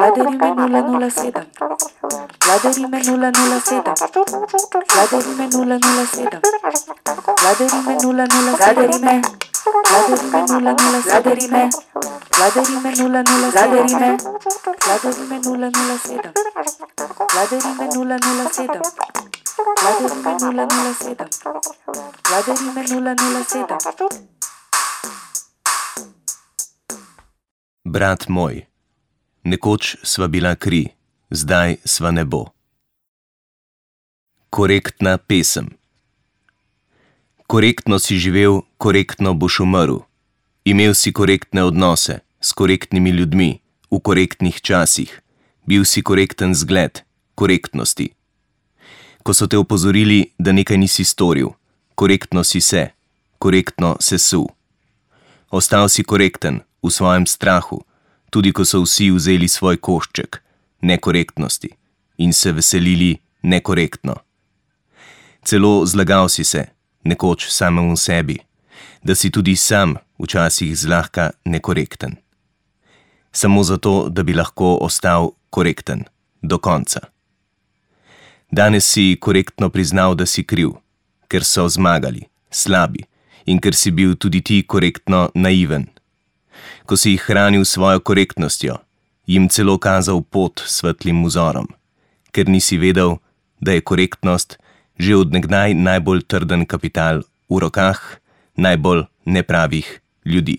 Vladarime 007. Vladarime 007. Vladarime 007. Vladarime 007. Vladarime 007. Vladarime 007. Vladarime 007. Vladarime 007. Vladarime 007. Vladarime 007. Brat moj, nekoč sva bila kri, zdaj sva nebo. Korektna pesem. Korektno si živel, korektno boš umrl. Imel si korektne odnose s korektnimi ljudmi v korektnih časih. Bil si korekten zgled korektnosti. Ko so te opozorili, da nekaj nisi storil, korektno si se, korektno sesul. Ostal si korekten v svojem strahu, tudi ko so vsi vzeli svoj košček nekorektnosti in se veselili nekorektno. Celo zlagal si se, nekoč samemu sebi, da si tudi sam včasih zlahka nekorekten. Samo zato, da bi lahko ostal korekten do konca. Danes si korektno priznal, da si kriv, ker so zmagali, slabi in ker si bil tudi ti korektno naiven. Ko si jih hranil svojo korektnostjo, jim celo kazal pot svetlim vzorom, ker nisi vedel, da je korektnost že od nekdaj najbolj trden kapital v rokah najbolj nepravih ljudi.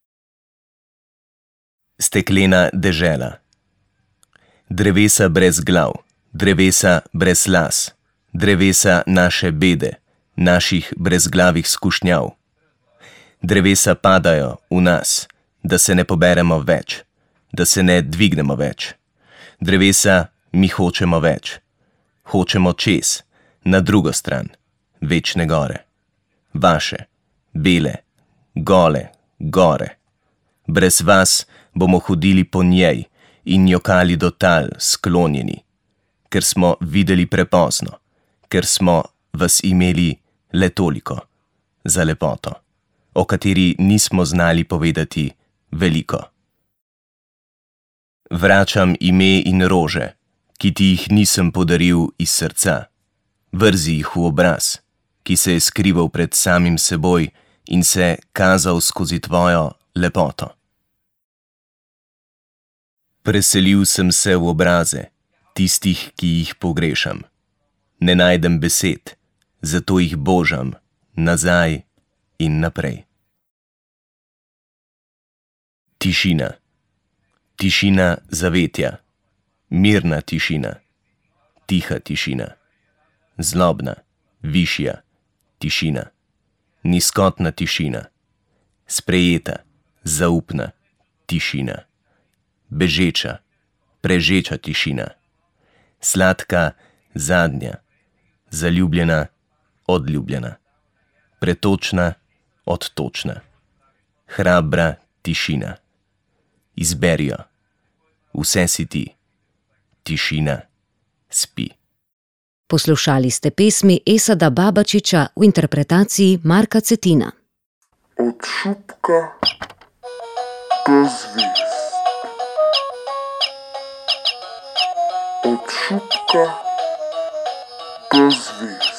Steklena dežela. Drevesa brez glav, drevesa brez las, drevesa naše bede, naših brezglavih skušnjav. Drevesa padajo v nas, da se ne poberemo več, da se ne dvignemo več. Drevesa mi hočemo več. Hočemo čez, na drugo stran, večne gore. Vaše, bele, gole, gore. Brez vas bomo hodili po njej in jokali do tal sklonjeni, ker smo videli prepozno, ker smo vas imeli le toliko za lepoto, o kateri nismo znali povedati veliko. Vračam ime in rože, ki ti jih nisem podaril iz srca. Vrzi jih v obraz, ki se je skrival pred samim seboj in se kazal skozi tvojo lepoto. Preselil sem se v obraze, tistih, ki jih pogrešam. Ne najdem besed, zato jih božam nazaj in naprej. Tišina. Tišina zavetja. Mirna tišina. Tiha tišina. Zlobna, višja tišina. Nizkotna tišina. Sprejeta, zaupna tišina. Bežeča, prežeča tišina. Sladka, zadnja. Zaljubljena, odljubljena. Pretočna, odtočna. Hrabra tišina. Izberijo. Vse si ti. Tišina spi. Poslušali ste pesmi Esada Babačiča v interpretaciji Marka Cetina. Od šupka do zvezd. Od šupka do zvezd.